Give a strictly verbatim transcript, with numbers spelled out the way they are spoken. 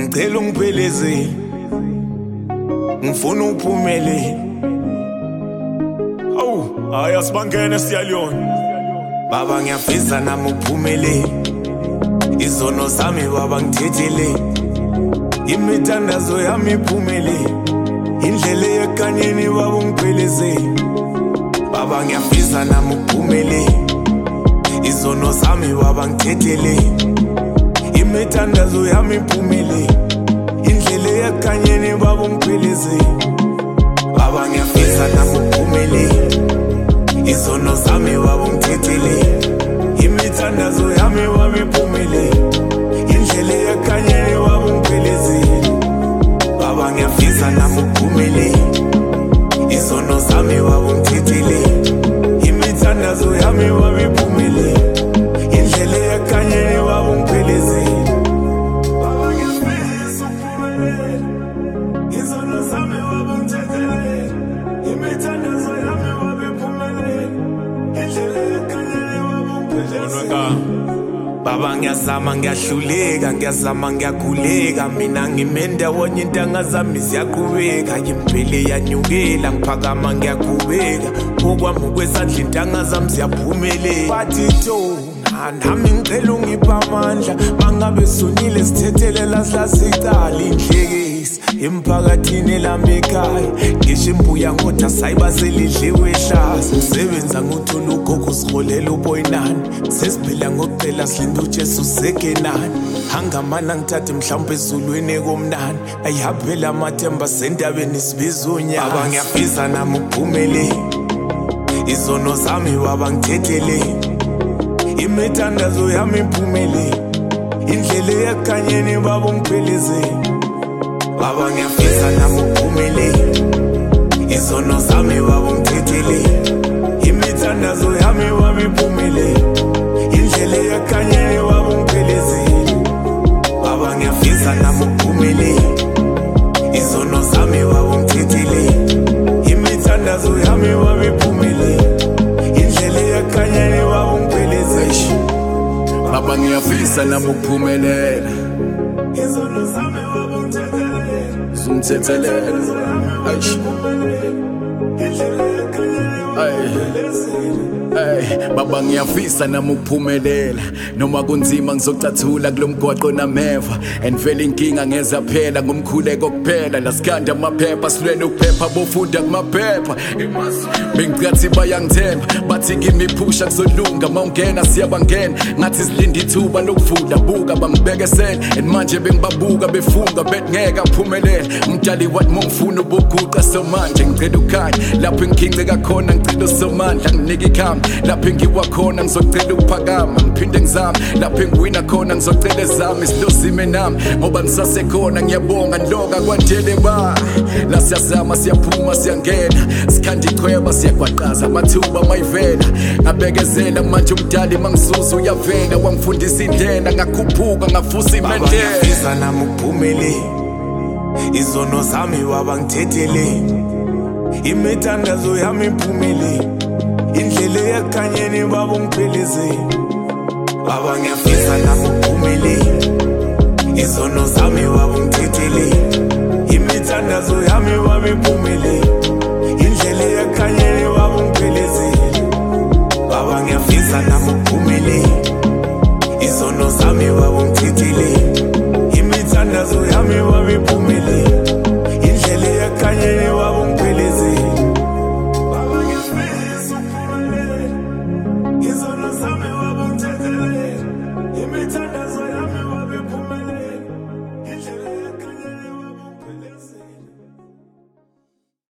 ngicela ungiphelezele, ngifuna uphumelele. Awu, hayi asibangene siyaliyona. Baba ngiyafisa nami uphumelele, izono zami baba ngithethele, imithandazo yami iphumelele, indlela yekanyeni baba ungiphelezele. Baba ngiyafisa nami uphumelele, izono zami baba ngithethele, imithandazo yami iphumelele, indlela yekanyeni baba ungiphelezele. Baba ngiyafisa nami uphumelele, izono zami baba ungithethele, imithandazo yami baba iphumelele, indlela yekanyeni baba ungiphelezele. Baba ngiyafisa nami uphumelele, izono zami baba ungithethele, imithandazo yami baba iphumelele, indlela yekanyeni baba ungiphelezele. Baba ngiyafisa uphumelele, izono zami baba ungithethele, imithandazo yami baba iphumelele, indlela yekanyeni baba ungiphelezele. Baba ngiyazama ngiyahluleka, ngiyazama ngiyakhuleka, mina ngimendawonye intanga zami ziyaqhubeka, impilo yanyukela ngiphakama ngiyakhubeka, okwami kwesandla intanga zami ziyaphumelela. Bathi to nami ngicela ungipha amandla, bangabe sonile sithethelela silasicala indlekesi emphakathini lami ekhaya, ngisho imbuya ngoda sayibaselidliwe ehlaza, sebenza ngothola ugogo siholela uboyinani, sesiphila ngokucela silinda uJesu sekenani, hangamana ngithathe mhlawumbe ezulwini komnani, ayihaphela amathemba sendabeni sibiza unyaka. Baba ngiyafisa nami uphumelele, izono zami baba ngithethele, imithandazo yami iphumelele, indlela yekanyeni baba ungiphelezele. Baba ngiyafisa nami uphumelele, izono zami baba ungithethele, imithandazo yami baba iphumelele, indlela yekanyeni baba ungiphelezele. Baba ngiyafisa nami uphumelele, izono zami baba ungithethele, imithandazo yami baba iphumelele, indlela yekanyeni baba ungiphelezele. Baba ngiyafisa nami ukuphumelela, izono zami baba ungithethele, zungithethelele. Aish, Ay, baba ngiyafisa nami ukuphumelela, noma kunzima ngizocathula kulomgwaqo nameva, and vele inkinga ngeza phela ngomkhuleko kuphela, lasikhanda amaphepha silwele ukuphepha bofunda kumaphepha. Bengicathi bayangithemba bathi ngimiphusha kuzolunga, mawungena siyabangena ngathi silinda ithuba lokuvula, buka bangibekesela, and manje bengibabuka befunga bethi ngeke aphumelele. Umdali wathi mongifuna ubuguqa somanje ngicela ukhaya, lapho engikhinceka khona ngicela usomandla nginika ikhamba, lapho engiwa khona ngizocela ukuphakama, ngiphinde ngizame, lapho engiwina khona ngizocela ezami silozime nami, ngoba ngisasekhona ngiyabonga nloka kwandele ba, la siyazama siyaphuma siyangena, sikhanda ichweba siyagwaqaza amathuba mayivela, ngabekezela manje umdali mangisuza uyavela, wangifundisa indlela ngakhuphuka ngafusa imendela. Baba ngiyafisa nami uphumelele, izono zami baba ngithethele, imithandazo yami iphumelele, indlela yekanyeni baba ungiphelezele. Baba ngiyafisa nami uphumelele, izono zami baba ungithethele, imithandazo yami baba iphumelele, indlela yekanyeni baba ungiphelezele. Baba ngiyafisa nami uphumelele, izono zami baba